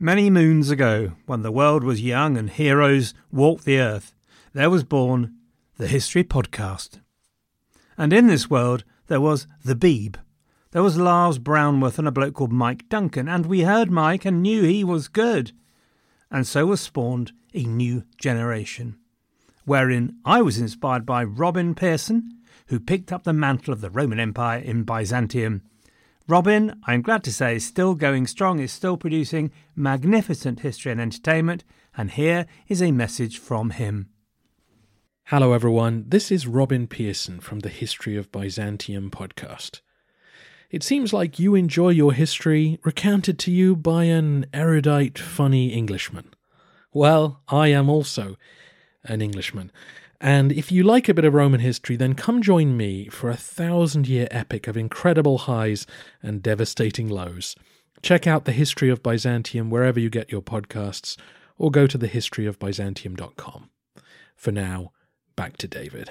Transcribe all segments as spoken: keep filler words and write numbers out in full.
Many moons ago, when the world was young and heroes walked the earth, there was born the History Podcast. And in this world, there was the Beeb. There was Lars Brownworth and a bloke called Mike Duncan, and we heard Mike and knew he was good. And so was spawned a new generation, wherein I was inspired by Robin Pearson, who picked up the mantle of the Roman Empire in Byzantium. Robin, I'm glad to say, is still going strong, is still producing magnificent history and entertainment, and here is a message from him. Hello everyone, this is Robin Pearson from the History of Byzantium podcast. It seems like you enjoy your history recounted to you by an erudite, funny Englishman. Well, I am also an Englishman. And if you like a bit of Roman history, then come join me for a thousand-year epic of incredible highs and devastating lows. Check out The History of Byzantium wherever you get your podcasts, or go to the history of byzantium dot com. For now, back to David.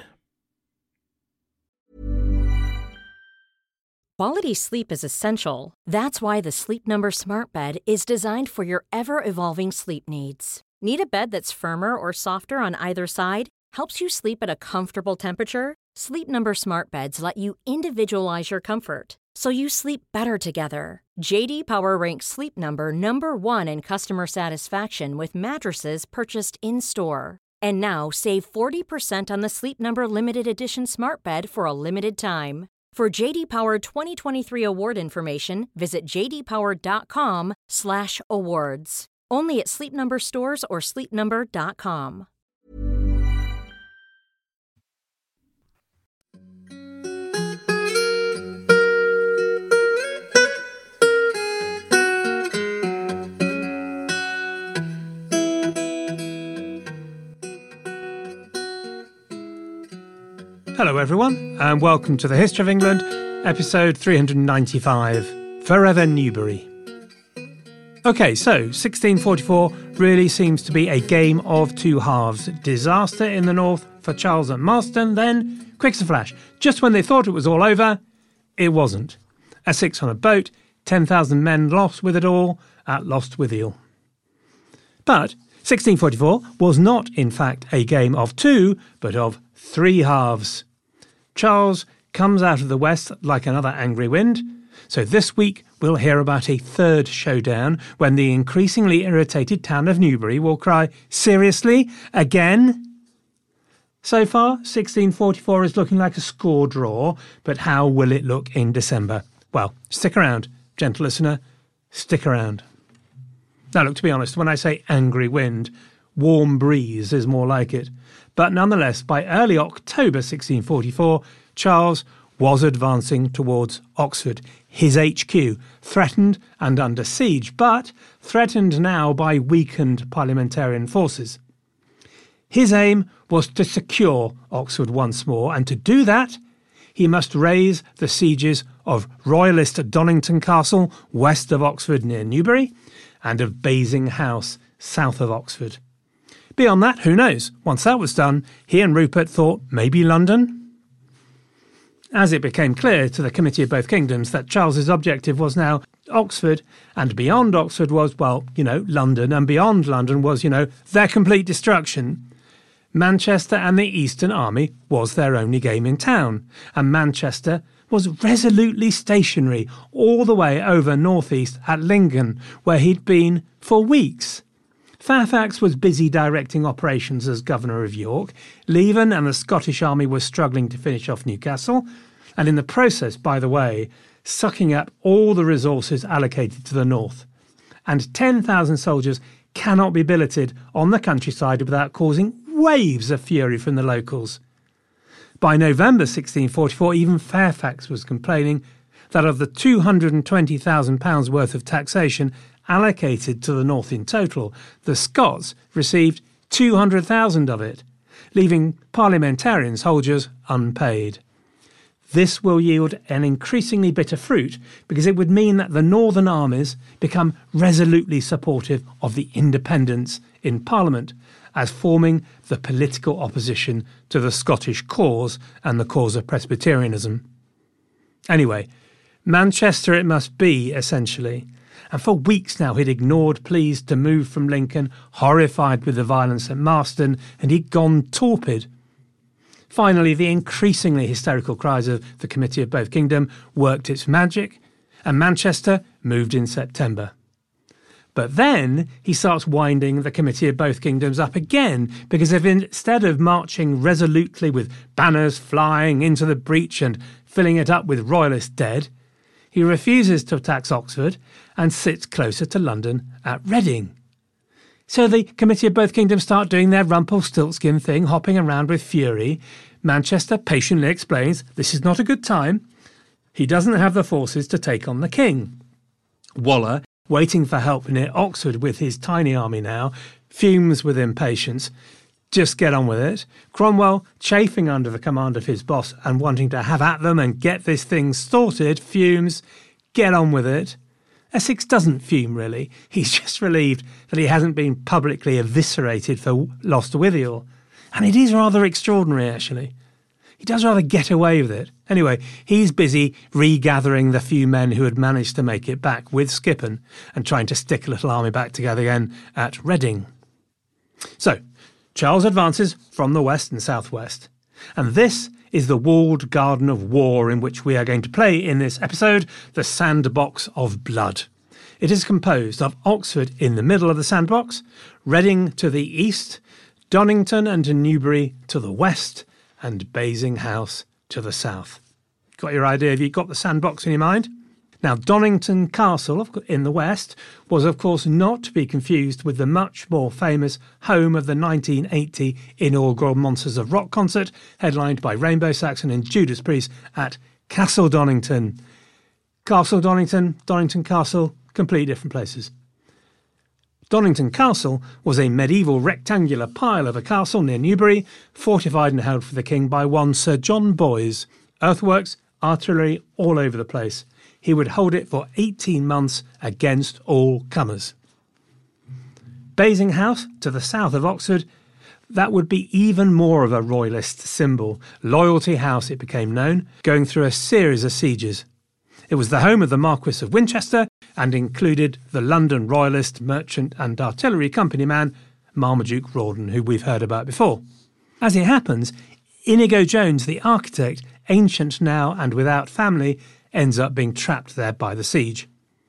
Quality sleep is essential. That's why the Sleep Number Smart Bed is designed for your ever-evolving sleep needs. Need a bed that's firmer or softer on either side? Helps you sleep at a comfortable temperature? Sleep Number Smart Beds let you individualize your comfort, so you sleep better together. J D Power ranks Sleep Number number one in customer satisfaction with mattresses purchased in-store. And now save forty percent on the Sleep Number Limited Edition Smart Bed for a limited time. For J D Power twenty twenty-three award information, visit j d power dot com slash awards. Only at Sleep Number stores or sleep number dot com. Hello everyone, and welcome to the History of England, episode three hundred ninety-five, Forever Newbury. Okay, so sixteen forty-four really seems to be a game of two halves. Disaster in the north for Charles and Marston, then, quick as a flash, just when they thought it was all over, it wasn't. Essex on a boat, ten thousand men lost with it all, at Lostwithiel. But sixteen forty-four was not, in fact, a game of two, but of three halves. Charles comes out of the west like another angry wind, so this week we'll hear about a third showdown when the increasingly irritated town of Newbury will cry, "Seriously? Again?" So far, sixteen forty-four is looking like a score draw, but how will it look in December? Well, stick around, gentle listener, stick around. Now look, to be honest, when I say angry wind, warm breeze is more like it. But nonetheless, by early October sixteen forty-four, Charles was advancing towards Oxford, his H Q, threatened and under siege, but threatened now by weakened parliamentarian forces. His aim was to secure Oxford once more, and to do that, he must raise the sieges of Royalist Donnington Castle, west of Oxford near Newbury, and of Basing House, south of Oxford. Beyond that, who knows? Once that was done, he and Rupert thought maybe London? As it became clear to the Committee of Both Kingdoms that Charles's objective was now Oxford, and beyond Oxford was, well, you know, London, and beyond London was, you know, their complete destruction, Manchester and the Eastern Army was their only game in town, and Manchester was resolutely stationary all the way over northeast at Lincoln, where he'd been for weeks. Fairfax was busy directing operations as Governor of York. Leven and the Scottish Army were struggling to finish off Newcastle, and in the process, by the way, sucking up all the resources allocated to the north. And ten thousand soldiers cannot be billeted on the countryside without causing waves of fury from the locals. By November sixteen forty-four, even Fairfax was complaining that of the two hundred twenty thousand pounds worth of taxation allocated to the north in total, the Scots received two hundred thousand of it, leaving parliamentarian soldiers unpaid. This will yield an increasingly bitter fruit because it would mean that the northern armies become resolutely supportive of the independents in Parliament as forming the political opposition to the Scottish cause and the cause of Presbyterianism. Anyway, Manchester it must be, essentially. And for weeks now he'd ignored pleas to move from Lincoln, horrified with the violence at Marston, and he'd gone torpid. Finally, the increasingly hysterical cries of the Committee of Both Kingdom worked its magic, and Manchester moved in September. But then he starts winding the Committee of Both Kingdoms up again, because if instead of marching resolutely with banners flying into the breach and filling it up with royalist dead, he refuses to tax Oxford and sits closer to London at Reading. So the Committee of Both Kingdoms start doing their Rumpelstiltskin thing, hopping around with fury. Manchester patiently explains this is not a good time. He doesn't have the forces to take on the king. Waller, waiting for help near Oxford with his tiny army now, fumes with impatience. Just get on with it. Cromwell, chafing under the command of his boss and wanting to have at them and get this thing sorted, fumes. Get on with it. Essex doesn't fume, really. He's just relieved that he hasn't been publicly eviscerated for loss to Withiel. And it is rather extraordinary, actually. He does rather get away with it. Anyway, he's busy regathering the few men who had managed to make it back with Skippon and trying to stick a little army back together again at Reading. So, Charles advances from the west and southwest. And this is the walled garden of war in which we are going to play in this episode, the Sandbox of Blood. It is composed of Oxford in the middle of the sandbox, Reading to the east, Donnington and Newbury to the west, and Basing House to the south. Got your idea? Have you got the sandbox in your mind? Now, Donnington Castle in the west was, of course, not to be confused with the much more famous home of the nineteen eighty inaugural Monsters of Rock concert, headlined by Rainbow Saxon and Judas Priest at Castle Donnington. Castle Donnington, Donnington Castle, completely different places. Donnington Castle was a medieval rectangular pile of a castle near Newbury, fortified and held for the king by one Sir John Boys. Earthworks, artillery, all over the place. He would hold it for eighteen months against all comers. Basing House, to the south of Oxford, that would be even more of a royalist symbol. Loyalty House, it became known, going through a series of sieges. It was the home of the Marquis of Winchester and included the London Royalist Merchant and Artillery Company man, Marmaduke Rawdon, who we've heard about before. As it happens, Inigo Jones, the architect, ancient now and without family, ends up being trapped there by the siege.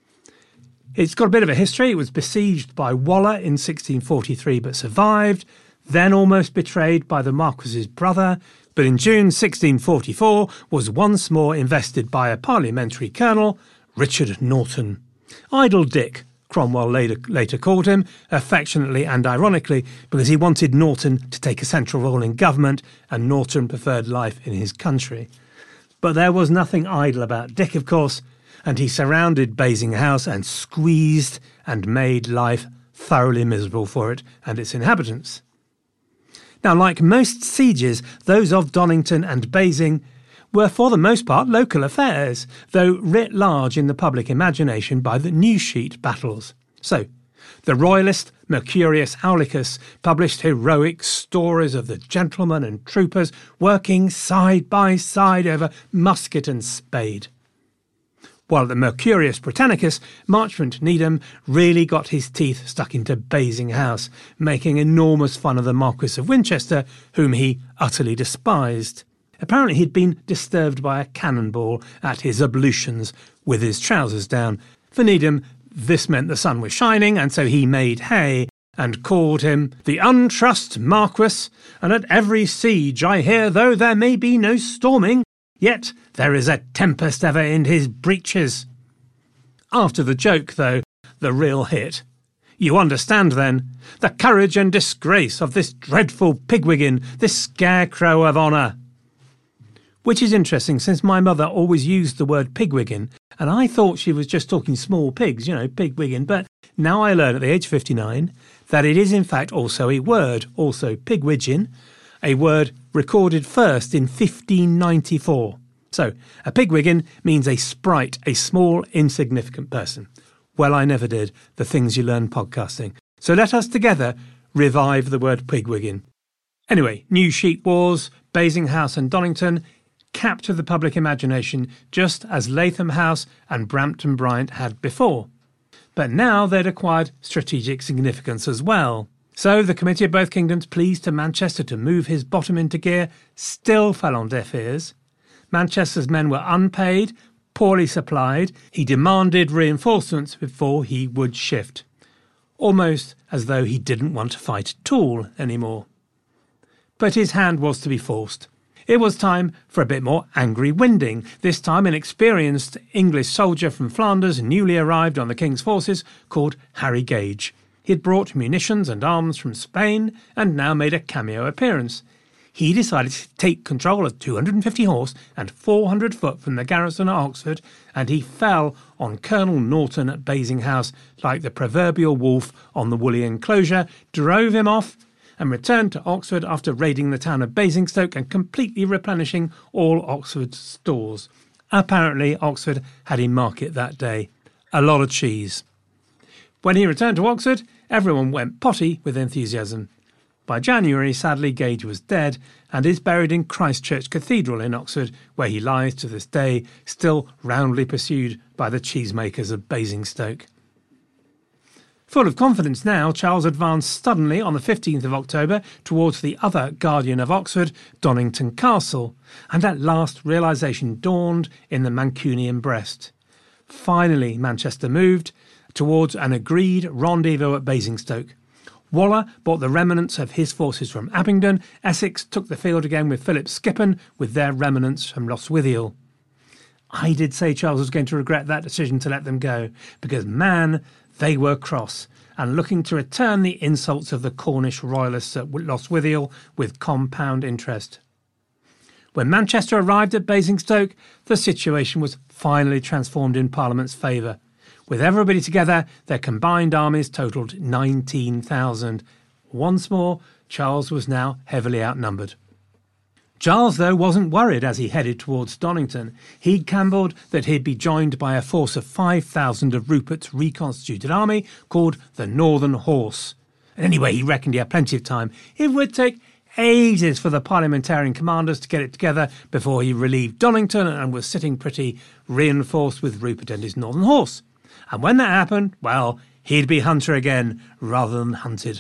It's got a bit of a history. It was besieged by Waller in sixteen forty-three but survived, then almost betrayed by the Marquis's brother, but in June sixteen forty-four was once more invested by a parliamentary colonel, Richard Norton. Idle Dick, Cromwell later, later called him, affectionately and ironically, because he wanted Norton to take a central role in government and Norton preferred life in his country. But there was nothing idle about Dick, of course, and he surrounded Basing House and squeezed and made life thoroughly miserable for it and its inhabitants. Now, like most sieges, those of Donnington and Basing were for the most part local affairs, though writ large in the public imagination by the news sheet battles. So, the royalist Mercurius Aulicus published heroic stories of the gentlemen and troopers working side by side over musket and spade. While the Mercurius Britannicus, Marchmont Needham, really got his teeth stuck into Basing House, making enormous fun of the Marquis of Winchester, whom he utterly despised. Apparently he'd been disturbed by a cannonball at his ablutions with his trousers down. For Needham, this meant the sun was shining, and so he made hay and called him the untrust Marquis, and at every siege I hear, though there may be no storming, yet there is a tempest ever in his breeches. After the joke, though, the real hit. You understand, then, the courage and disgrace of this dreadful pigwigin, this scarecrow of honour. Which is interesting, since my mother always used the word pigwigin, and I thought she was just talking small pigs, you know, pigwigin, but now I learn at the age of fifty-nine that it is in fact also a word, also pigwidgeon, a word recorded first in fifteen ninety-four. So, a pigwigin means a sprite, a small, insignificant person. Well, I never did, the things you learn podcasting. So let us together revive the word pigwigin. Anyway, New Sheet Wars, Basing House and Donnington capture the public imagination just as Latham House and Brampton Bryant had before. but now they'd acquired strategic significance as well. So the Committee of Both Kingdoms, pleased to Manchester to move his bottom into gear, still fell on deaf ears. Manchester's men were unpaid, poorly supplied. He demanded reinforcements before he would shift, almost as though he didn't want to fight at all anymore. But his hand was to be forced. It was time for a bit more angry winding. This time an experienced English soldier from Flanders, newly arrived on the King's forces, called Harry Gage. He had brought munitions and arms from Spain and now made a cameo appearance. He decided to take control of two hundred fifty horse and four hundred foot from the garrison at Oxford, and he fell on Colonel Norton at Basinghouse like the proverbial wolf on the woolly enclosure, drove him off, and returned to Oxford after raiding the town of Basingstoke and completely replenishing all Oxford's stores. Apparently, Oxford had a market that day. A lot of cheese. When he returned to Oxford, everyone went potty with enthusiasm. By January, sadly, Gage was dead and is buried in Christ Church Cathedral in Oxford, where he lies to this day, still roundly pursued by the cheesemakers of Basingstoke. Full of confidence now, Charles advanced suddenly on the fifteenth of October towards the other guardian of Oxford, Donnington Castle, and at last realisation dawned in the Mancunian breast. Finally, Manchester moved towards an agreed rendezvous at Basingstoke. Waller brought the remnants of his forces from Abingdon. Essex took the field again with Philip Skippon with their remnants from Lostwithiel. I did say Charles was going to regret that decision to let them go, because, man, they were cross and looking to return the insults of the Cornish royalists at Lostwithiel with compound interest. When Manchester arrived at Basingstoke, the situation was finally transformed in Parliament's favour. With everybody together, their combined armies totalled nineteen thousand. Once more, Charles was now heavily outnumbered. Charles, though, wasn't worried as he headed towards Donnington. He'd gambled that he'd be joined by a force of five thousand of Rupert's reconstituted army called the Northern Horse. And anyway, he reckoned he had plenty of time. It would take ages for the parliamentarian commanders to get it together before he relieved Donnington and was sitting pretty, reinforced with Rupert and his Northern Horse. And when that happened, well, he'd be hunter again rather than hunted.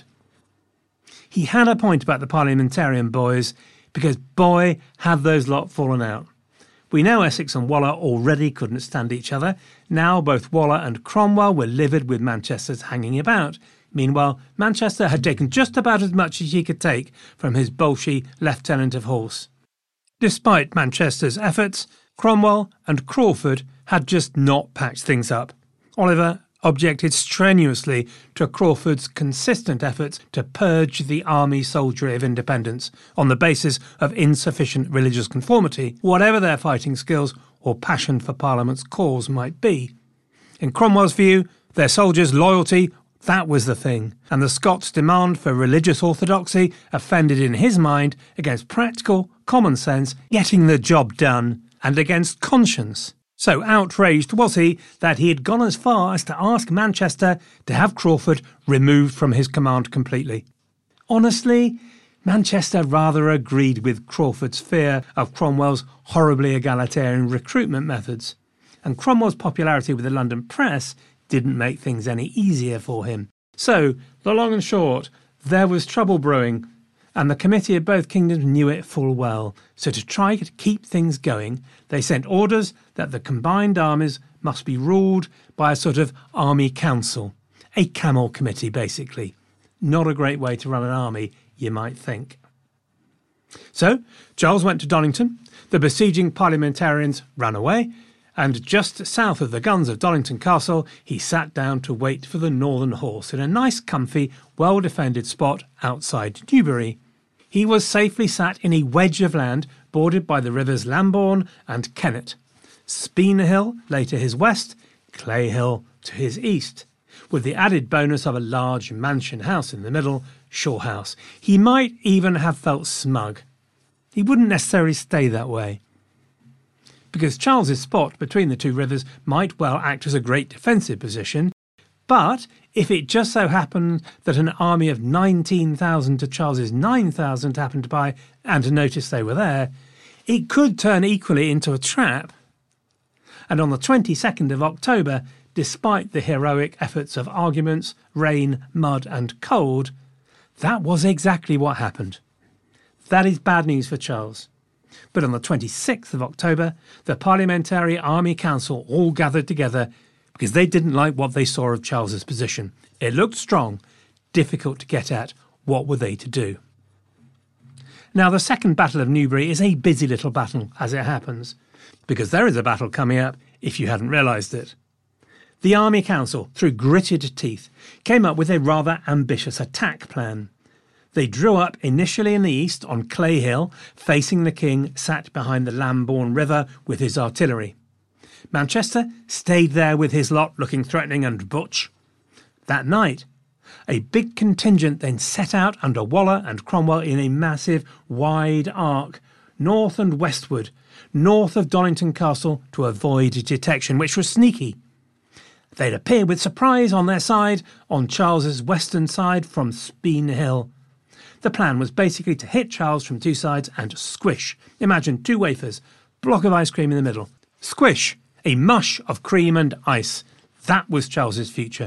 He had a point about the parliamentarian boys, because, boy, had those lot fallen out. We know Essex and Waller already couldn't stand each other. Now both Waller and Cromwell were livid with Manchester's hanging about. Meanwhile, Manchester had taken just about as much as he could take from his Bolshe lieutenant of horse. Despite Manchester's efforts, Cromwell and Crawford had just not patched things up. Oliver objected strenuously to Crawford's consistent efforts to purge the army soldiery of independence on the basis of insufficient religious conformity, whatever their fighting skills or passion for Parliament's cause might be. In Cromwell's view, their soldiers' loyalty, that was the thing, and the Scots' demand for religious orthodoxy offended in his mind against practical, common sense, getting the job done, and against conscience. So outraged was he that he had gone as far as to ask Manchester to have Crawford removed from his command completely. Honestly, Manchester rather agreed with Crawford's fear of Cromwell's horribly egalitarian recruitment methods, and Cromwell's popularity with the London press didn't make things any easier for him. So, the long and short, there was trouble brewing, and the Committee of Both Kingdoms knew it full well. So to try to keep things going, they sent orders that the combined armies must be ruled by a sort of army council, a camel committee basically. Not a great way to run an army, you might think. So Charles went to Donnington, the besieging parliamentarians ran away, and just south of the guns of Donnington Castle he sat down to wait for the Northern Horse in a nice, comfy, well-defended spot outside Newbury. He was safely sat in a wedge of land bordered by the rivers Lambourne and Kennet. Spina Hill lay to his west, Clay Hill to his east, with the added bonus of a large mansion house in the middle, Shaw House. He might even have felt smug. He wouldn't necessarily stay that way, because Charles's spot between the two rivers might well act as a great defensive position. But if it just so happened that an army of nineteen thousand to Charles's nine thousand happened by and to notice they were there, it could turn equally into a trap. And on the twenty-second of October, despite the heroic efforts of arguments, rain, mud and cold, that was exactly what happened. That is bad news for Charles. But on the twenty-sixth of October, the Parliamentary Army Council all gathered together because they didn't like what they saw of Charles's position. It looked strong, difficult to get at. What were they to do? Now, the Second Battle of Newbury is a busy little battle, as it happens, because there is a battle coming up if you hadn't realised it. The Army Council, through gritted teeth, came up with a rather ambitious attack plan. They drew up initially in the east on Clay Hill, facing the king sat behind the Lambourne River with his artillery. Manchester stayed there with his lot looking threatening and butch. That night, a big contingent then set out under Waller and Cromwell in a massive, wide arc, north and westward, north of Donington Castle to avoid detection, which was sneaky. They'd appear with surprise on their side, on Charles's western side from Speen Hill. The plan was basically to hit Charles from two sides and squish. Imagine two wafers, block of ice cream in the middle. Squish, a mush of cream and ice. That was Charles's future.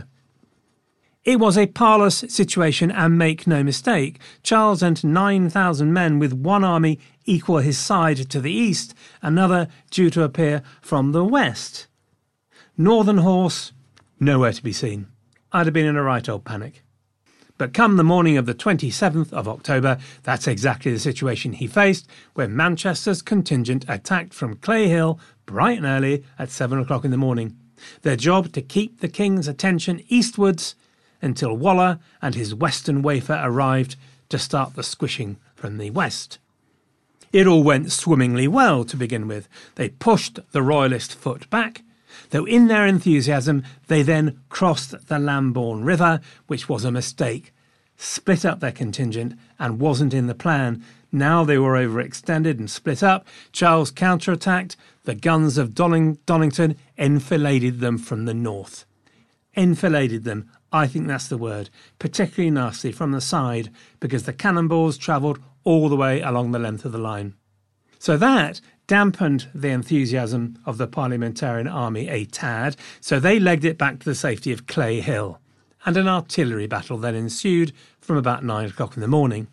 It was a parlous situation, and make no mistake, Charles and nine thousand men with one army equal his side to the east, another due to appear from the west. Northern horse, nowhere to be seen. I'd have been in a right old panic. But come the morning of the twenty-seventh of October, that's exactly the situation he faced when Manchester's contingent attacked from Clay Hill bright and early at seven o'clock in the morning. Their job to keep the king's attention eastwards until Waller and his western wafer arrived to start the squishing from the west. It all went swimmingly well to begin with. They pushed the royalist foot back, though in their enthusiasm they then crossed the Lambourne River, which was a mistake, split up their contingent and wasn't in the plan. Now they were overextended and split up. Charles counterattacked. The guns of Doning- Donington enfiladed them from the north. Enfiladed them, I think that's the word, particularly nasty from the side because the cannonballs travelled all the way along the length of the line. So that dampened the enthusiasm of the Parliamentarian army a tad, so they legged it back to the safety of Clay Hill, and an artillery battle then ensued from about nine o'clock in the morning.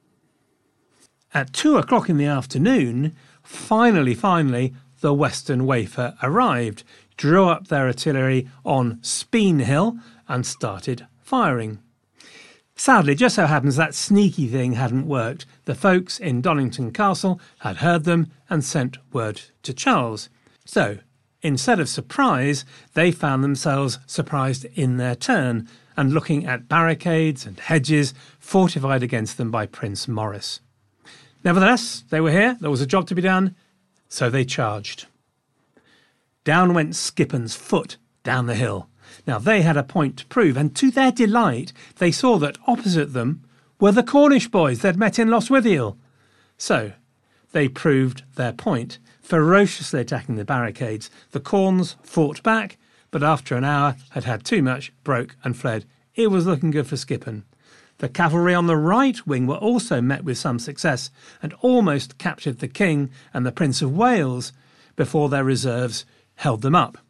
At two o'clock in the afternoon, finally, finally, the Western Wafer arrived, drew up their artillery on Speen Hill and started firing. Sadly, just so happens that sneaky thing hadn't worked. The folks in Donington Castle had heard them and sent word to Charles. So, instead of surprise, they found themselves surprised in their turn and looking at barricades and hedges fortified against them by Prince Maurice. Nevertheless, they were here, there was a job to be done, so they charged. Down went Skippon's foot down the hill. Now, they had a point to prove, and to their delight, they saw that opposite them were the Cornish boys they'd met in Lostwithiel. So, they proved their point, ferociously attacking the barricades. The Corns fought back, but after an hour had had too much, broke and fled. It was looking good for Skippon. The cavalry on the right wing were also met with some success, and almost captured the King and the Prince of Wales before their reserves held them up.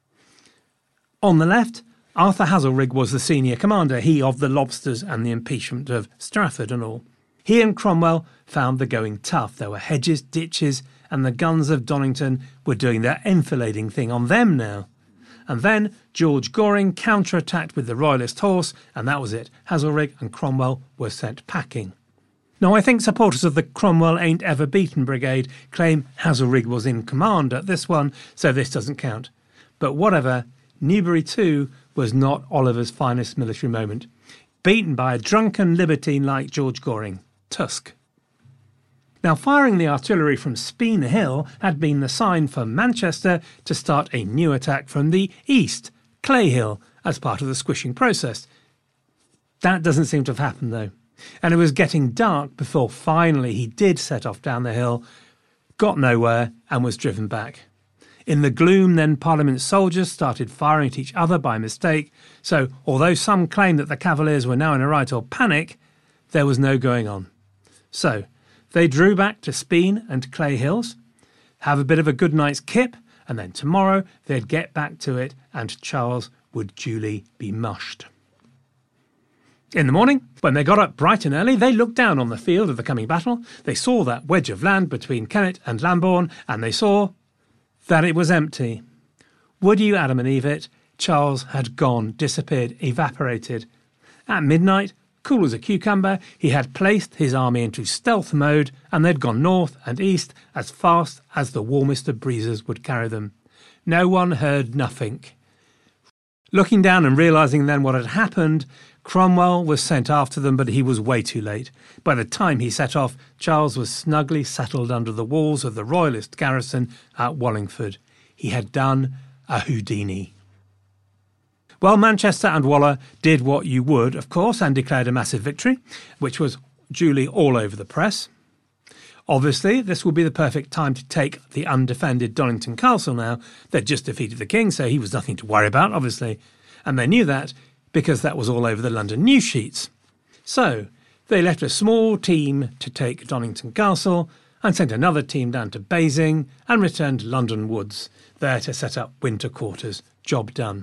On the left, Arthur Haselrig was the senior commander, he of the Lobsters and the impeachment of Strafford and all. He and Cromwell found the going tough. There were hedges, ditches, and the guns of Donington were doing their enfilading thing on them now. And then George Goring counterattacked with the Royalist horse, and that was it. Haselrig and Cromwell were sent packing. Now, I think supporters of the Cromwell Ain't Ever Beaten Brigade claim Haselrig was in command at this one, so this doesn't count. But whatever, Newbury too was not Oliver's finest military moment. Beaten by a drunken libertine like George Goring. Tusk. Now, firing the artillery from Speen Hill had been the sign for Manchester to start a new attack from the east, Clay Hill, as part of the squishing process. That doesn't seem to have happened, though. And it was getting dark before finally he did set off down the hill, got nowhere, and was driven back. In the gloom, then, Parliament soldiers started firing at each other by mistake, so although some claimed that the Cavaliers were now in a right old panic, there was no going on. So, they drew back to Speen and Clay Hills, have a bit of a good night's kip, and then tomorrow they'd get back to it and Charles would duly be mushed. In the morning, when they got up bright and early, they looked down on the field of the coming battle. They saw that wedge of land between Kennet and Lambourne, and they saw that it was empty. Would you Adam and Eve it? Charles had gone, disappeared, evaporated. At midnight, cool as a cucumber, he had placed his army into stealth mode, and they'd gone north and east as fast as the warmest of breezes would carry them. No one heard nothing. Looking down and realising then what had happened, Cromwell was sent after them, but he was way too late. By the time he set off, Charles was snugly settled under the walls of the royalist garrison at Wallingford. He had done a Houdini. Well, Manchester and Waller did what you would, of course, and declared a massive victory, which was duly all over the press. Obviously, this would be the perfect time to take the undefended Donington Castle now. They'd just defeated the king, so he was nothing to worry about, obviously. And they knew that because that was all over the London news sheets. So they left a small team to take Donington Castle and sent another team down to Basing and returned to London Woods, there to set up winter quarters. Job done.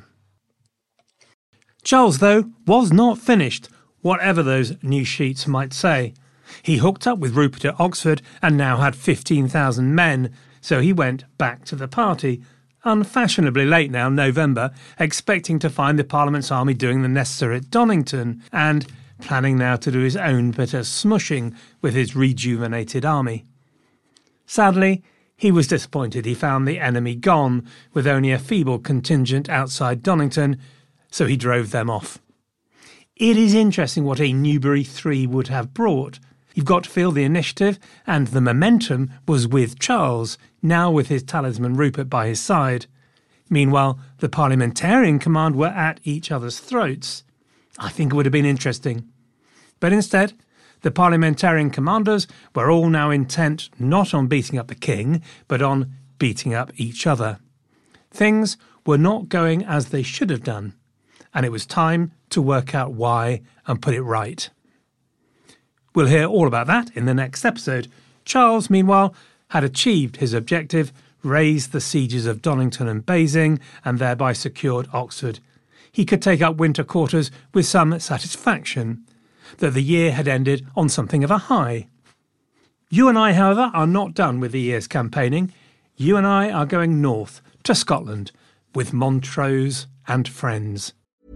Charles, though, was not finished, whatever those news sheets might say. He hooked up with Rupert at Oxford and now had fifteen thousand men, so he went back to the party, unfashionably late now, November, expecting to find the Parliament's army doing the necessary at Donington, and planning now to do his own bit of smushing with his rejuvenated army. Sadly, he was disappointed. He found the enemy gone, with only a feeble contingent outside Donington, so he drove them off. It is interesting what a Newbury three would have brought. You've got to feel the initiative and the momentum was with Charles, now with his talisman Rupert by his side. Meanwhile, the Parliamentarian command were at each other's throats. I think it would have been interesting. But instead, the Parliamentarian commanders were all now intent not on beating up the king, but on beating up each other. Things were not going as they should have done, and it was time to work out why and put it right. We'll hear all about that in the next episode. Charles, meanwhile, had achieved his objective, raised the sieges of Donington and Basing, and thereby secured Oxford. He could take up winter quarters with some satisfaction that the year had ended on something of a high. You and I, however, are not done with the year's campaigning. You and I are going north to Scotland with Montrose and friends.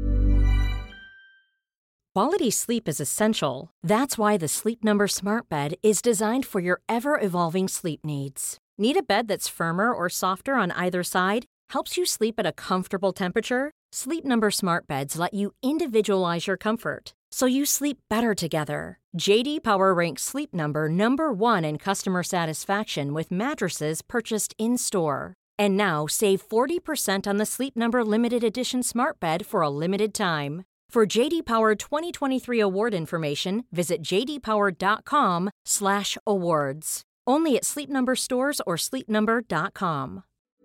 Quality sleep is essential. That's why the Sleep Number Smart Bed is designed for your ever-evolving sleep needs. Need a bed that's firmer or softer on either side? Helps you sleep at a comfortable temperature? Sleep Number Smart Beds let you individualize your comfort, so you sleep better together. J D Power ranks Sleep Number number one in customer satisfaction with mattresses purchased in-store. And now save forty percent on the Sleep Number Limited Edition Smart Bed for a limited time. For J D Power twenty twenty-three award information, visit jdpower.com slash awards. Only at Sleep Number stores or sleep number dot com.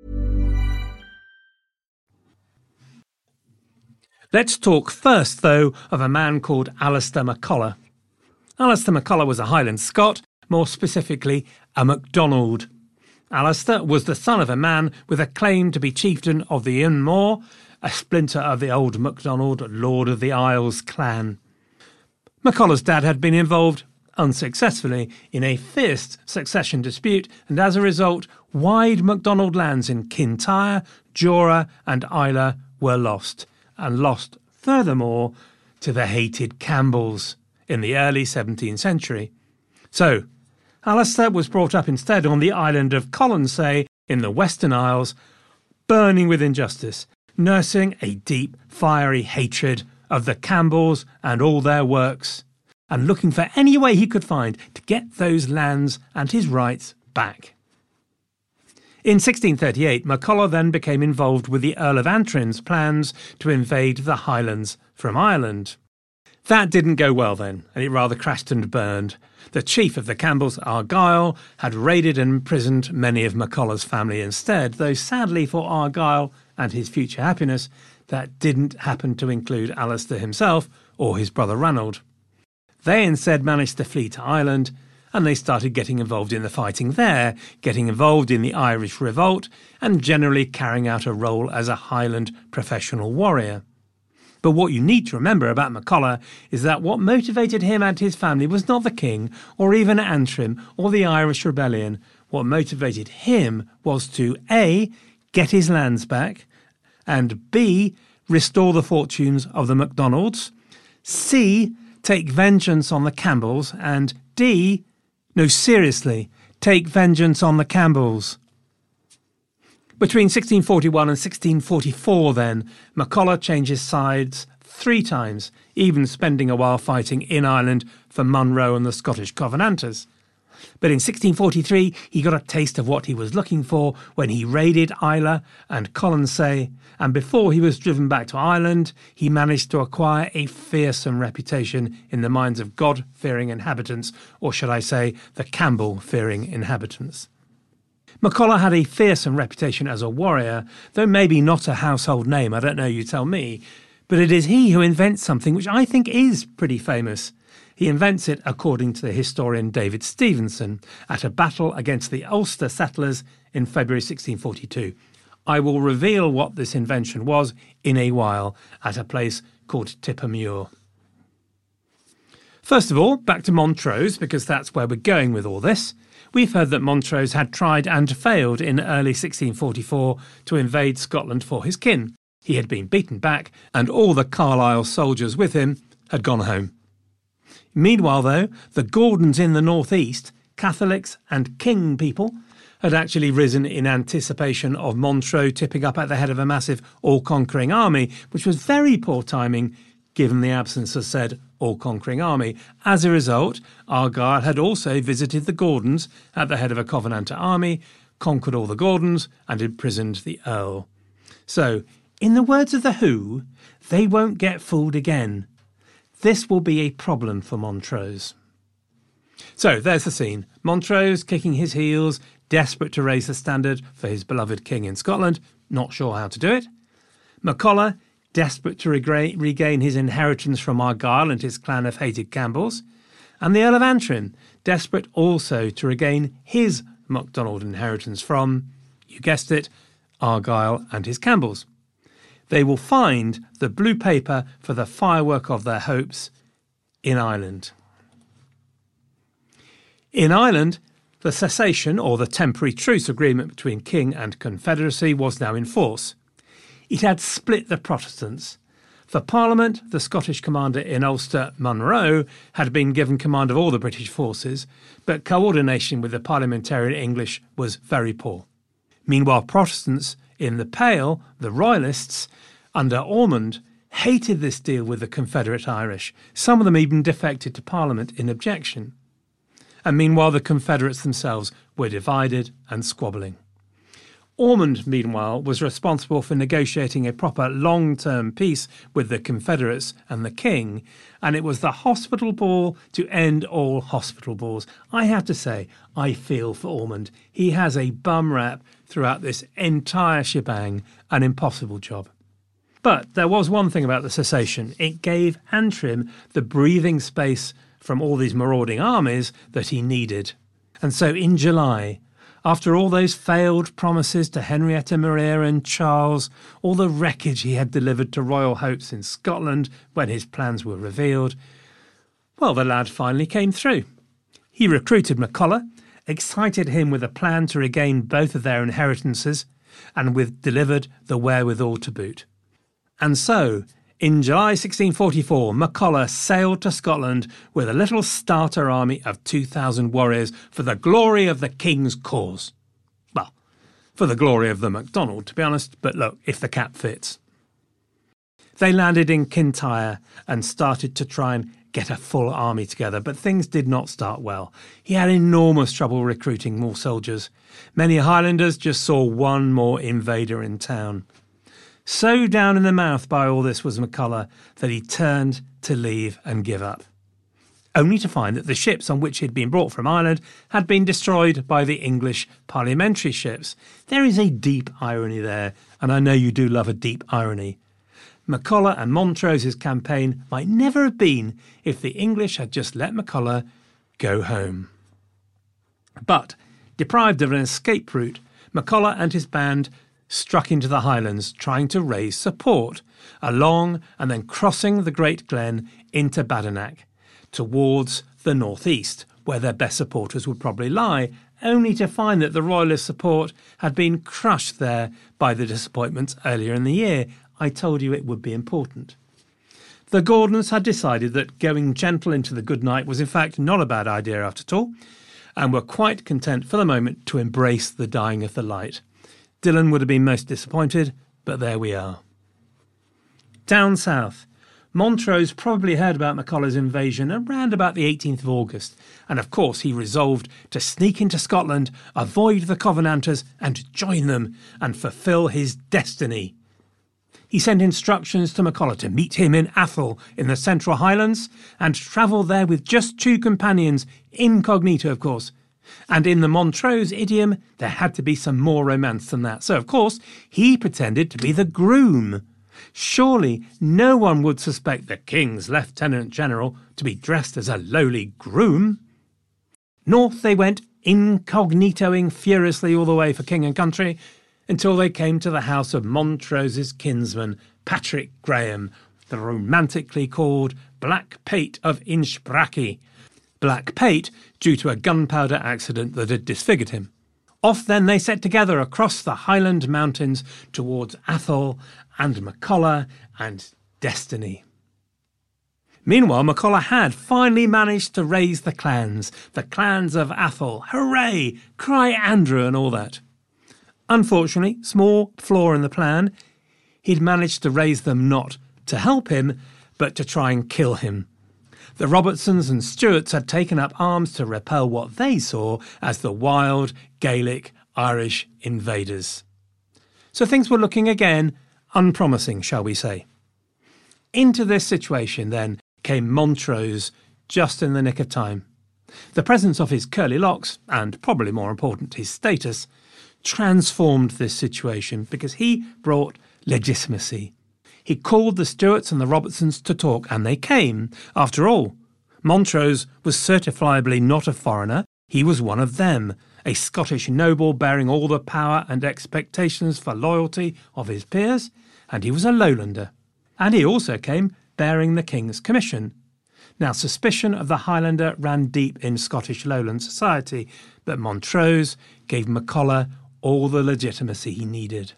Let's talk first, though, of a man called Alistair MacColla. Alistair MacColla was a Highland Scot, more specifically a MacDonald. Alistair was the son of a man with a claim to be chieftain of the Inmore, a splinter of the old MacDonald Lord of the Isles clan. MacColla's dad had been involved, unsuccessfully, in a fierce succession dispute, and as a result, wide MacDonald lands in Kintyre, Jura and Islay were lost, and lost, furthermore, to the hated Campbells in the early seventeenth century. So, Alistair was brought up instead on the island of Colonsay in the Western Isles, burning with injustice, nursing a deep, fiery hatred of the Campbells and all their works, and looking for any way he could find to get those lands and his rights back. In sixteen thirty-eight, MacColla then became involved with the Earl of Antrim's plans to invade the Highlands from Ireland. That didn't go well then, and it rather crashed and burned. The chief of the Campbells, Argyll, had raided and imprisoned many of MacColla's family instead, though sadly for Argyll and his future happiness, that didn't happen to include Alistair himself or his brother Ranald. They instead managed to flee to Ireland, and they started getting involved in the fighting there, getting involved in the Irish Revolt, and generally carrying out a role as a Highland professional warrior. But what you need to remember about MacColla is that what motivated him and his family was not the king, or even Antrim, or the Irish Rebellion. What motivated him was to A. get his lands back, and B. restore the fortunes of the MacDonalds, C. take vengeance on the Campbells, and D. no, seriously, take vengeance on the Campbells. Between sixteen forty-one and sixteen forty-four, then, MacColla changes sides three times, even spending a while fighting in Ireland for Munro and the Scottish Covenanters. But in sixteen forty-three, he got a taste of what he was looking for when he raided Islay and Colonsay, and before he was driven back to Ireland, he managed to acquire a fearsome reputation in the minds of God-fearing inhabitants, or should I say, the Campbell-fearing inhabitants. MacColla had a fearsome reputation as a warrior, though maybe not a household name, I don't know, you tell me, but it is he who invents something which I think is pretty famous. He invents it, according to the historian David Stevenson, at a battle against the Ulster settlers in February sixteen forty-two. I will reveal what this invention was in a while at a place called Tippermuir. First of all, back to Montrose, because that's where we're going with all this. We've heard that Montrose had tried and failed in early sixteen forty-four to invade Scotland for his kin. He had been beaten back, and all the Carlisle soldiers with him had gone home. Meanwhile, though, the Gordons in the northeast, Catholics and King people, had actually risen in anticipation of Montrose tipping up at the head of a massive all-conquering army, which was very poor timing given the absence of said all-conquering army. As a result, Argyll had also visited the Gordons at the head of a Covenanter army, conquered all the Gordons and imprisoned the Earl. So, in the words of The Who, they won't get fooled again. This will be a problem for Montrose. So there's the scene. Montrose kicking his heels, desperate to raise the standard for his beloved king in Scotland, not sure how to do it. MacColla, desperate to regra- regain his inheritance from Argyll and his clan of hated Campbells. And the Earl of Antrim, desperate also to regain his MacDonald inheritance from, you guessed it, Argyll and his Campbells. They will find the blue paper for the firework of their hopes in Ireland. In Ireland, the cessation or the temporary truce agreement between King and Confederacy was now in force. It had split the Protestants. For Parliament, the Scottish commander in Ulster, Munro, had been given command of all the British forces, but coordination with the parliamentarian English was very poor. Meanwhile, Protestants in the Pale, the Royalists, under Ormond, hated this deal with the Confederate Irish. Some of them even defected to Parliament in objection. And meanwhile, the Confederates themselves were divided and squabbling. Ormond, meanwhile, was responsible for negotiating a proper long-term peace with the Confederates and the King, and it was the hospital ball to end all hospital balls. I have to say, I feel for Ormond. He has a bum rap throughout this entire shebang, an impossible job. But there was one thing about the cessation. It gave Antrim the breathing space from all these marauding armies that he needed. And so in July, after all those failed promises to Henrietta Maria and Charles, all the wreckage he had delivered to royal hopes in Scotland when his plans were revealed, well, the lad finally came through. He recruited MacColla, excited him with a plan to regain both of their inheritances, and with delivered the wherewithal to boot. And so, in July sixteen forty-four, MacColla sailed to Scotland with a little starter army of two thousand warriors for the glory of the King's cause. Well, for the glory of the MacDonald, to be honest, but look, if the cap fits. They landed in Kintyre and started to try and get a full army together, but things did not start well. He had enormous trouble recruiting more soldiers. Many Highlanders just saw one more invader in town. So down in the mouth by all this was MacColla that he turned to leave and give up, only to find that the ships on which he had been brought from Ireland had been destroyed by the English parliamentary ships. There is a deep irony there, and I know you do love a deep irony. MacColla and Montrose's campaign might never have been if the English had just let MacColla go home. But, deprived of an escape route, MacColla and his band struck into the Highlands, trying to raise support, along and then crossing the Great Glen into Badenoch, towards the northeast, where their best supporters would probably lie, only to find that the Royalist support had been crushed there by the disappointments earlier in the year. I told you it would be important. The Gordons had decided that going gentle into the good night was in fact not a bad idea after all, and were quite content for the moment to embrace the dying of the light. Dillon would have been most disappointed, but there we are. Down south, Montrose probably heard about MacColla's invasion around about the eighteenth of August, and of course he resolved to sneak into Scotland, avoid the Covenanters and join them and fulfil his destiny. He sent instructions to MacColla to meet him in Athol in the Central Highlands and travel there with just two companions, incognito of course. And in the Montrose idiom, there had to be some more romance than that. So of course, he pretended to be the groom. Surely no one would suspect the King's Lieutenant General to be dressed as a lowly groom. North they went, incognitoing furiously all the way for king and country, until they came to the house of Montrose's kinsman, Patrick Graham, the romantically called Black Pate of Inchbrackey. Black Pate due to a gunpowder accident that had disfigured him. Off then they set together across the Highland mountains towards Athol and MacColla and destiny. Meanwhile, MacColla had finally managed to raise the clans, the clans of Athol. Hooray! Cry Andrew and all that. Unfortunately, small flaw in the plan, he'd managed to raise them not to help him, but to try and kill him. The Robertsons and Stuarts had taken up arms to repel what they saw as the wild Gaelic Irish invaders. So things were looking again unpromising, shall we say. Into this situation, then, came Montrose just in the nick of time. The presence of his curly locks, and probably more important, his status, transformed this situation because he brought legitimacy. He called the Stuarts and the Robertsons to talk, and they came. After all, Montrose was certifiably not a foreigner. He was one of them, a Scottish noble bearing all the power and expectations for loyalty of his peers, and he was a lowlander. And he also came bearing the King's commission. Now, suspicion of the Highlander ran deep in Scottish lowland society, but Montrose gave MacColla all the legitimacy he needed.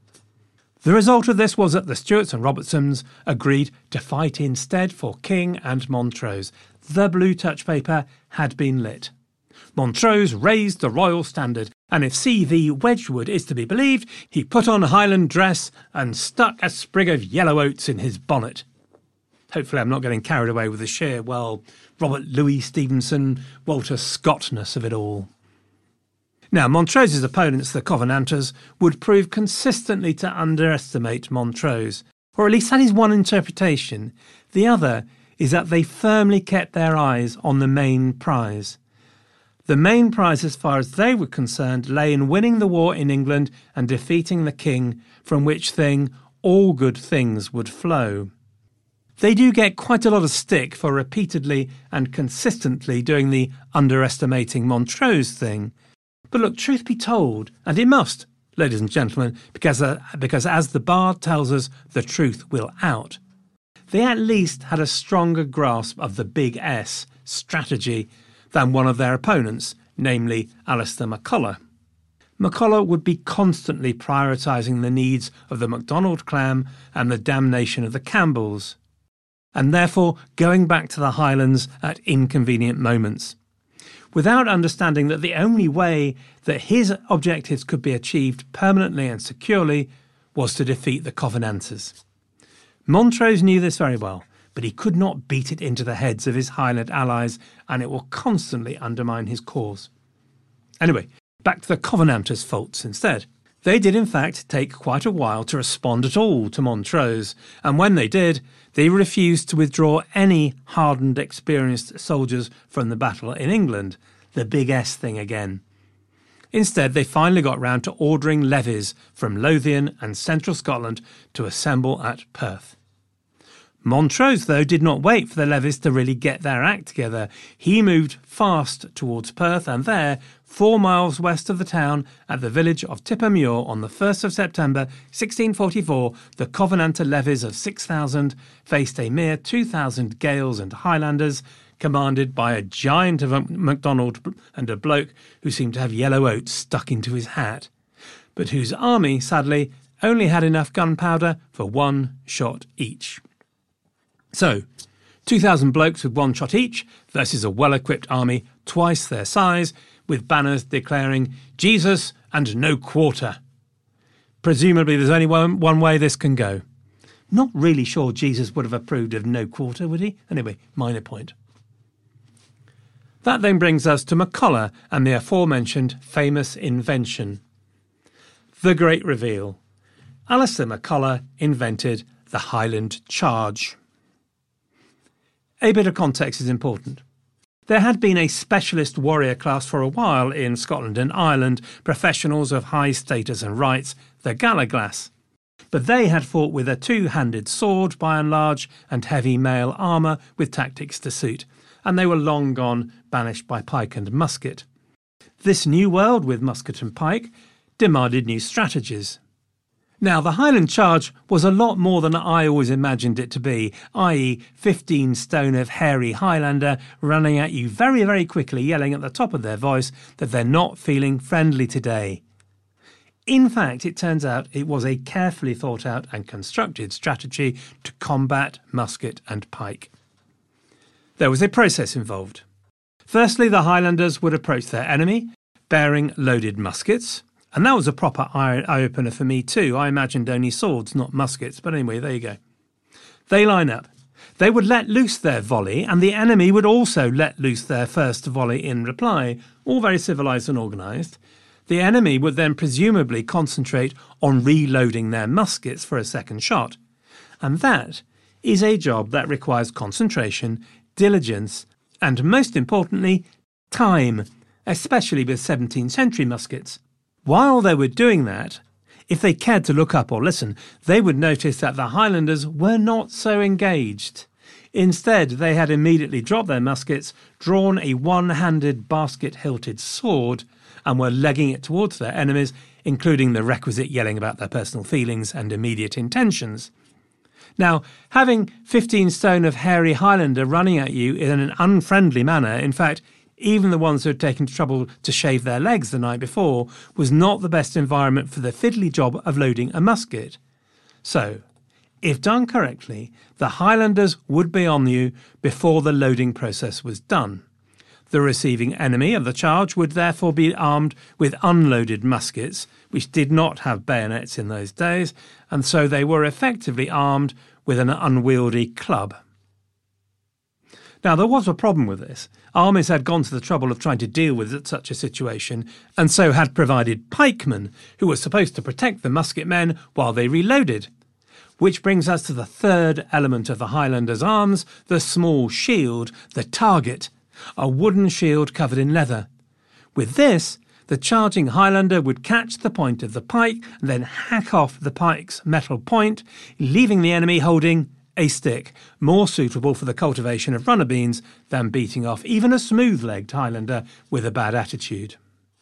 The result of this was that the Stuarts and Robertsons agreed to fight instead for King and Montrose. The blue touch paper had been lit. Montrose raised the royal standard, and if C V Wedgwood is to be believed, he put on a Highland dress and stuck a sprig of yellow oats in his bonnet. Hopefully I'm not getting carried away with the sheer, well, Robert Louis Stevenson, Walter Scottness of it all. Now, Montrose's opponents, the Covenanters, would prove consistently to underestimate Montrose, or at least that is one interpretation. The other is that they firmly kept their eyes on the main prize. The main prize, as far as they were concerned, lay in winning the war in England and defeating the king, from which thing all good things would flow. They do get quite a lot of stick for repeatedly and consistently doing the underestimating Montrose thing. But look, truth be told, and it must, ladies and gentlemen, because, uh, because as the bard tells us, the truth will out, they at least had a stronger grasp of the big S, strategy, than one of their opponents, namely Alistair MacColla. MacColla would be constantly prioritising the needs of the MacDonald clan and the damnation of the Campbells, and therefore going back to the Highlands at inconvenient moments, without understanding that the only way that his objectives could be achieved permanently and securely was to defeat the Covenanters. Montrose knew this very well, but he could not beat it into the heads of his Highland allies, and it will constantly undermine his cause. Anyway, back to the Covenanters' faults instead. They did in fact take quite a while to respond at all to Montrose, and when they did, they refused to withdraw any hardened, experienced soldiers from the battle in England, the big S thing again. Instead, they finally got round to ordering levies from Lothian and central Scotland to assemble at Perth. Montrose, though, did not wait for the levies to really get their act together. He moved fast towards Perth, and there, four miles west of the town, at the village of Tippermuir, on the first of September sixteen forty-four, the Covenanter levies of six thousand faced a mere two thousand Gaels and Highlanders, commanded by a giant of a MacDonald and a bloke who seemed to have yellow oats stuck into his hat, but whose army, sadly, only had enough gunpowder for one shot each. So, two thousand blokes with one shot each versus a well-equipped army twice their size, with banners declaring Jesus and no quarter. Presumably there's only one, one way this can go. Not really sure Jesus would have approved of no quarter, would he? Anyway, minor point. That then brings us to McCulloch and the aforementioned famous invention. The Great Reveal. Alistair McCulloch invented the Highland Charge. A bit of context is important. There had been a specialist warrior class for a while in Scotland and Ireland, professionals of high status and rights, the Galaglass. But they had fought with a two-handed sword, by and large, and heavy mail armour with tactics to suit, and they were long gone, banished by pike and musket. This new world with musket and pike demanded new strategies. Now, the Highland Charge was a lot more than I always imagined it to be, that is fifteen stone of hairy Highlander running at you very, very quickly, yelling at the top of their voice that they're not feeling friendly today. In fact, it turns out it was a carefully thought out and constructed strategy to combat musket and pike. There was a process involved. Firstly, the Highlanders would approach their enemy, bearing loaded muskets. And that was a proper eye-opener for me too. I imagined only swords, not muskets. But anyway, there you go. They line up. They would let loose their volley, and the enemy would also let loose their first volley in reply, all very civilised and organised. The enemy would then presumably concentrate on reloading their muskets for a second shot. And that is a job that requires concentration, diligence, and most importantly, time, especially with seventeenth century muskets. While they were doing that, if they cared to look up or listen, they would notice that the Highlanders were not so engaged. Instead, they had immediately dropped their muskets, drawn a one-handed basket-hilted sword, and were legging it towards their enemies, including the requisite yelling about their personal feelings and immediate intentions. Now, having fifteen stone of hairy Highlander running at you in an unfriendly manner, in fact, even the ones who had taken trouble to shave their legs the night before, was not the best environment for the fiddly job of loading a musket. So, if done correctly, the Highlanders would be on you before the loading process was done. The receiving enemy of the charge would therefore be armed with unloaded muskets, which did not have bayonets in those days, and so they were effectively armed with an unwieldy club. Now, there was a problem with this. Armies had gone to the trouble of trying to deal with such a situation, and so had provided pikemen, who were supposed to protect the musket men while they reloaded. Which brings us to the third element of the Highlanders' arms, the small shield, the target, a wooden shield covered in leather. With this, the charging Highlander would catch the point of the pike and then hack off the pike's metal point, leaving the enemy holding a stick, more suitable for the cultivation of runner beans than beating off even a smooth-legged Highlander with a bad attitude.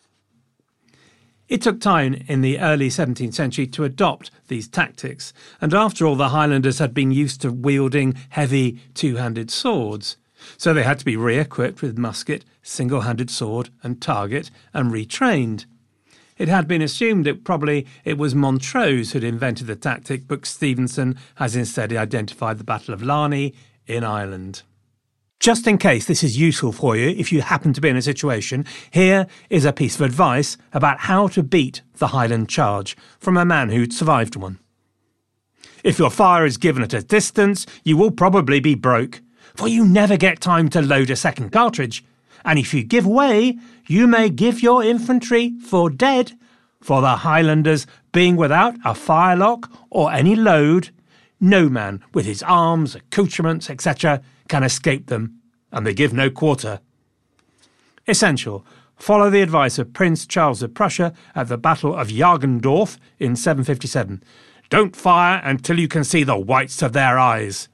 It took time in the early seventeenth century to adopt these tactics, and after all, the Highlanders had been used to wielding heavy two-handed swords, so they had to be re-equipped with musket, single-handed sword and target, and retrained. It had been assumed that probably it was Montrose who'd invented the tactic, but Stevenson has instead identified the Battle of Larney in Ireland. Just in case this is useful for you if you happen to be in a situation, here is a piece of advice about how to beat the Highland Charge from a man who'd survived one. If your fire is given at a distance, you will probably be broke, for you never get time to load a second cartridge. And if you give way, you may give your infantry for dead, for the Highlanders, being without a firelock or any load, no man with his arms, accoutrements, et cetera can escape them, and they give no quarter. Essential. Follow the advice of Prince Charles of Prussia at the Battle of Jagendorf in seven fifty-seven. Don't fire until you can see the whites of their eyes.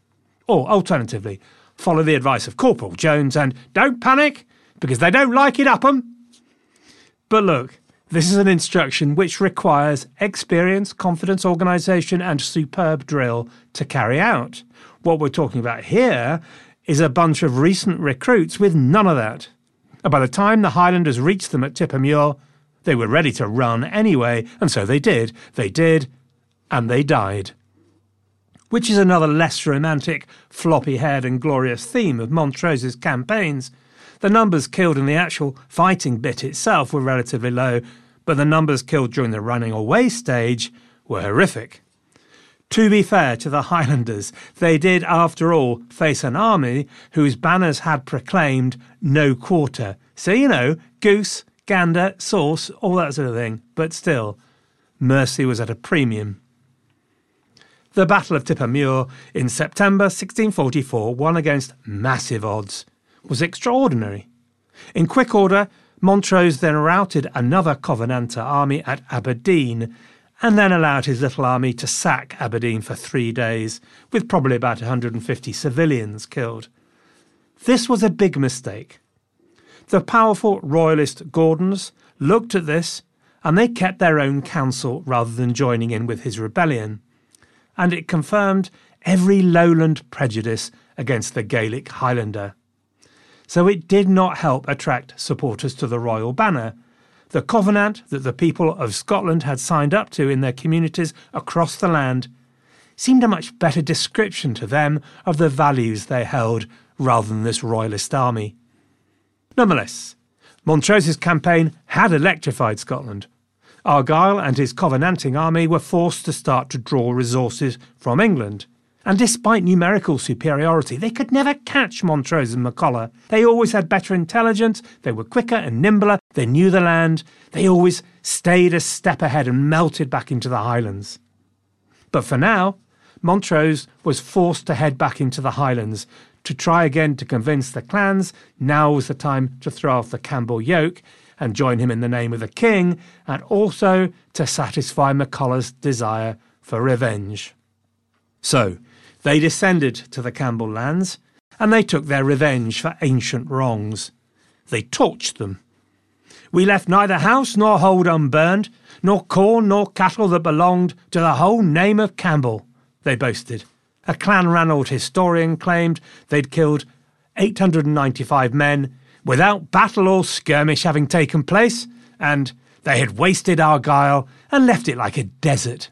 Or, alternatively, follow the advice of Corporal Jones and don't panic, because they don't like it up 'em. But look, this is an instruction which requires experience, confidence, organisation and superb drill to carry out. What we're talking about here is a bunch of recent recruits with none of that. And by the time the Highlanders reached them at Tippermuir, they were ready to run anyway, and so they did. They did, and they died. Which is another less romantic, floppy-haired and glorious theme of Montrose's campaigns. The numbers killed in the actual fighting bit itself were relatively low, but the numbers killed during the running away stage were horrific. To be fair to the Highlanders, they did, after all, face an army whose banners had proclaimed no quarter. So, you know, goose, gander, sauce, all that sort of thing. But still, mercy was at a premium. The Battle of Tippermuir in September sixteen forty-four, won against massive odds, was extraordinary. In quick order, Montrose then routed another Covenanter army at Aberdeen, and then allowed his little army to sack Aberdeen for three days, with probably about one hundred fifty civilians killed. This was a big mistake. The powerful royalist Gordons looked at this, and they kept their own counsel rather than joining in with his rebellion. And it confirmed every lowland prejudice against the Gaelic Highlander. So it did not help attract supporters to the royal banner. The covenant that the people of Scotland had signed up to in their communities across the land seemed a much better description to them of the values they held rather than this royalist army. Nonetheless, Montrose's campaign had electrified Scotland. Argyll and his Covenanting army were forced to start to draw resources from England. And despite numerical superiority, they could never catch Montrose and MacColla. They always had better intelligence, they were quicker and nimbler, they knew the land, they always stayed a step ahead and melted back into the Highlands. But for now, Montrose was forced to head back into the Highlands to try again to convince the clans now was the time to throw off the Campbell yoke and join him in the name of the king, and also to satisfy MacColla's desire for revenge. So, they descended to the Campbell lands, and they took their revenge for ancient wrongs. They torched them. We left neither house nor hold unburned, nor corn nor cattle that belonged to the whole name of Campbell, they boasted. A Clanranald historian claimed they'd killed eight hundred ninety-five men without battle or skirmish having taken place, and they had wasted Argyll and left it like a desert.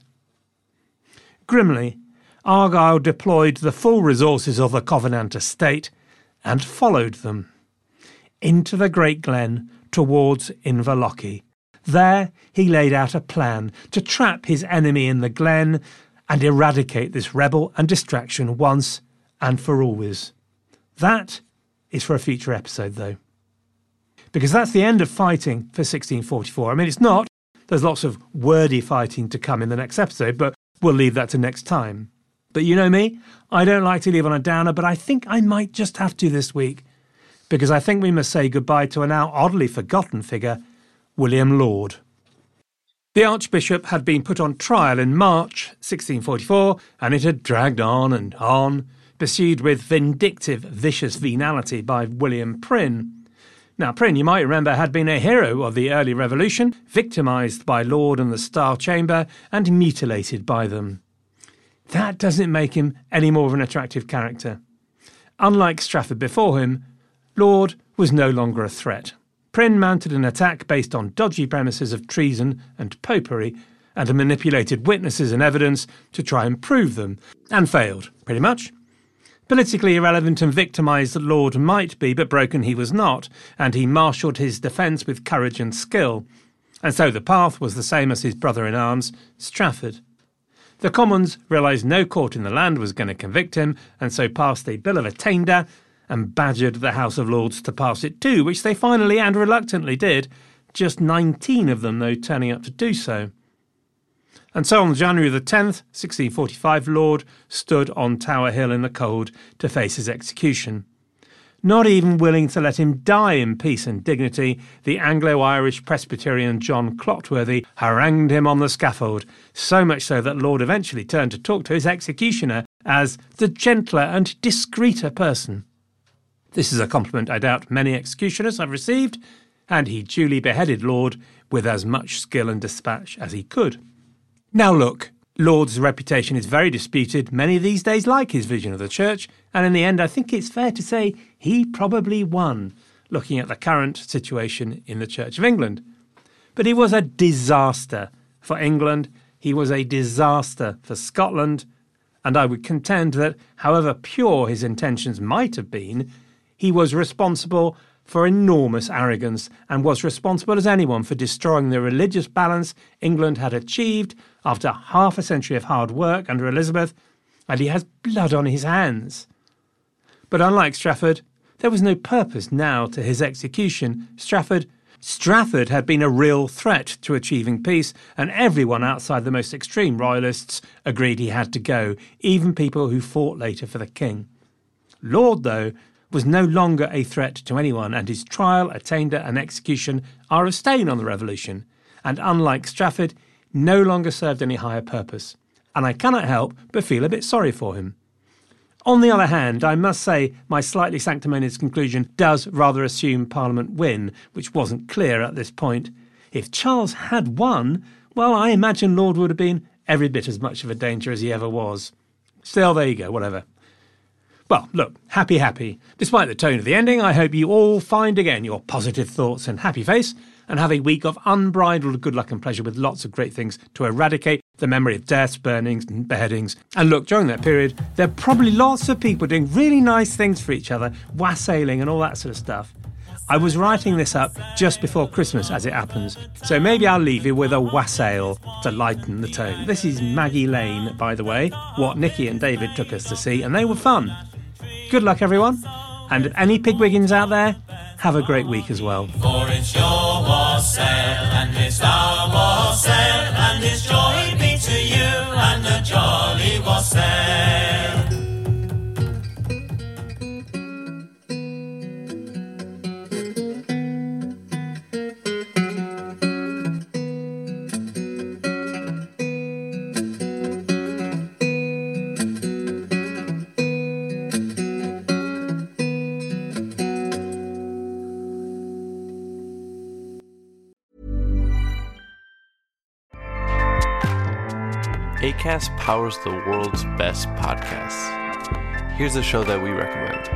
Grimly, Argyll deployed the full resources of the Covenanter state and followed them into the Great Glen towards Inverlochy. There he laid out a plan to trap his enemy in the glen and eradicate this rebel and distraction once and for always. That is for a future episode, though. Because that's the end of fighting for sixteen forty-four. I mean, it's not. There's lots of wordy fighting to come in the next episode, but we'll leave that to next time. But you know me, I don't like to leave on a downer, but I think I might just have to this week, because I think we must say goodbye to a now oddly forgotten figure, William Laud. The Archbishop had been put on trial in March sixteen forty-four, and it had dragged on and on, pursued with vindictive, vicious venality by William Prynne. Now, Prynne, you might remember, had been a hero of the early revolution, victimised by Laud and the Star Chamber, and mutilated by them. That doesn't make him any more of an attractive character. Unlike Strafford before him, Laud was no longer a threat. Prynne mounted an attack based on dodgy premises of treason and popery, and manipulated witnesses and evidence to try and prove them, and failed, pretty much. Politically irrelevant and victimised Laud might be, but broken he was not, and he marshalled his defence with courage and skill. And so the path was the same as his brother-in-arms, Strafford. The Commons realised no court in the land was going to convict him, and so passed a Bill of Attainder and badgered the House of Lords to pass it too, which they finally and reluctantly did, just nineteen of them, though, turning up to do so. And so on January the tenth, sixteen forty-five, Laud stood on Tower Hill in the cold to face his execution. Not even willing to let him die in peace and dignity, the Anglo-Irish Presbyterian John Clotworthy harangued him on the scaffold, so much so that Laud eventually turned to talk to his executioner as the gentler and discreeter person. This is a compliment I doubt many executioners have received, and he duly beheaded Laud with as much skill and dispatch as he could. Now look, Laud's reputation is very disputed. Many these days like his vision of the church, and in the end I think it's fair to say he probably won, looking at the current situation in the Church of England. But he was a disaster for England, he was a disaster for Scotland, and I would contend that, however pure his intentions might have been, he was responsible for enormous arrogance and was responsible as anyone for destroying the religious balance England had achieved after half a century of hard work under Elizabeth, and he has blood on his hands. But unlike Strafford, there was no purpose now to his execution. Strafford, Strafford had been a real threat to achieving peace, and everyone outside the most extreme royalists agreed he had to go, even people who fought later for the king. Laud, though, was no longer a threat to anyone, and his trial, attainder and execution are a stain on the revolution, and unlike Strafford, no longer served any higher purpose, and I cannot help but feel a bit sorry for him. On the other hand, I must say my slightly sanctimonious conclusion does rather assume Parliament win, which wasn't clear at this point. If Charles had won, well, I imagine Laud would have been every bit as much of a danger as he ever was. Still, there you go, whatever. Well, look, happy, happy. Despite the tone of the ending, I hope you all find again your positive thoughts and happy face, and have a week of unbridled good luck and pleasure with lots of great things to eradicate the memory of deaths, burnings and beheadings. And look, during that period, there are probably lots of people doing really nice things for each other, wassailing and all that sort of stuff. I was writing this up just before Christmas, as it happens, so maybe I'll leave you with a wassail to lighten the tone. This is Maggie Lane, by the way, what Nikki and David took us to see, and they were fun. Good luck, everyone. And any pigwiggins out there, have a great week as well. For it's your wassail, and it's our wassail, and it's joy be to you, and a jolly wassail. Acast powers the world's best podcasts. Here's a show that we recommend.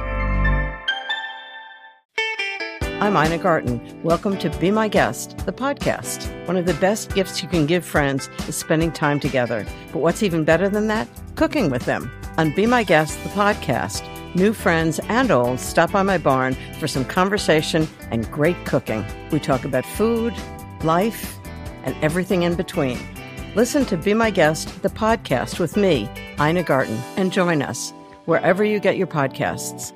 I'm Ina Garten. Welcome to Be My Guest, the podcast. One of the best gifts you can give friends is spending time together. But what's even better than that? Cooking with them. On Be My Guest, the podcast, new friends and old stop by my barn for some conversation and great cooking. We talk about food, life, and everything in between. Listen to Be My Guest, the podcast with me, Ina Garten, and join us wherever you get your podcasts.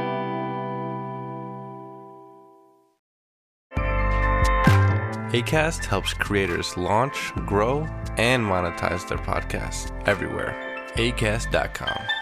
Acast helps creators launch, grow, and monetize their podcasts everywhere. acast dot com.